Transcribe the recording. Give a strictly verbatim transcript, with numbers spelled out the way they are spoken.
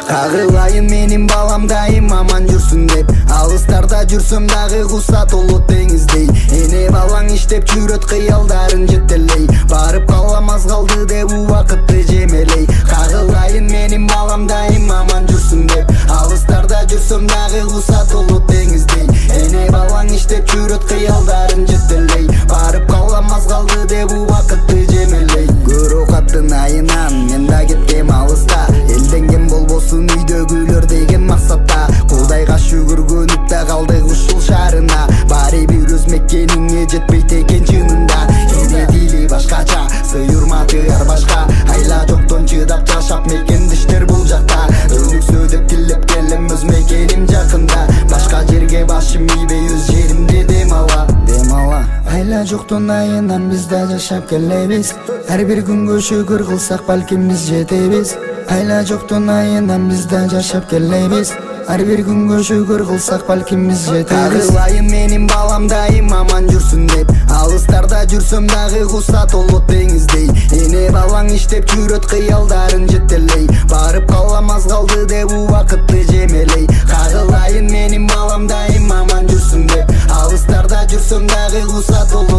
Кагылайын менин балам дайым аман жүрсүн деп, алыстарда жүрсөм дагы куса толот деңиздей. Эне балаң иштеп жүрөт кыялдарын жетелей, барып каламаз калды деп убакытты жемелей. Кагылайын менин балам дайым аман жүрсүн деп, алыстарда жүрсөм дагы куса толот деңиздей. Эне балаң иштеп жүрөт кыялдарын жетелей, барып каламаз калды деп убакытты жемелей. Көрө каттын айынан мен да кеткем алыста, элденген болбосун үйдөгүлөр деген максатта. Кудайга шүгүргөнүп да калдык ушул шаарына, баары бир өз меккениңе жетпейт экен чынында. Эне дили башкача, сыйырматы ар башка, айла жоктон чыдап жашап мекендиштер бул жакта. Өнүксө деп тилеп келем өз мекеним жакында, башка жерге башым ийбей өз жеримде дем ала. Дем ала айла жоктон айынан биз да жашап келебиз, ар бир күнгө шүгүр кылсак балким биз жетебиз. Айла жоктон айынан биз да жашап келебиз, ар бир күнгө шүгүр кылсак балким биз жетебиз. Кагылайын менин балам дайым аман жүрсүн деп, алыстарда жүрсөм дагы куса толот деңиздей. Эне балаң иштеп жүрөт кыялдарын жетелей, барып каламаз калды деп убакытты жемелей. Кагылайын менин балам дайым аман жүрсүн деп, алыстарда жүрсөм дагы куса толот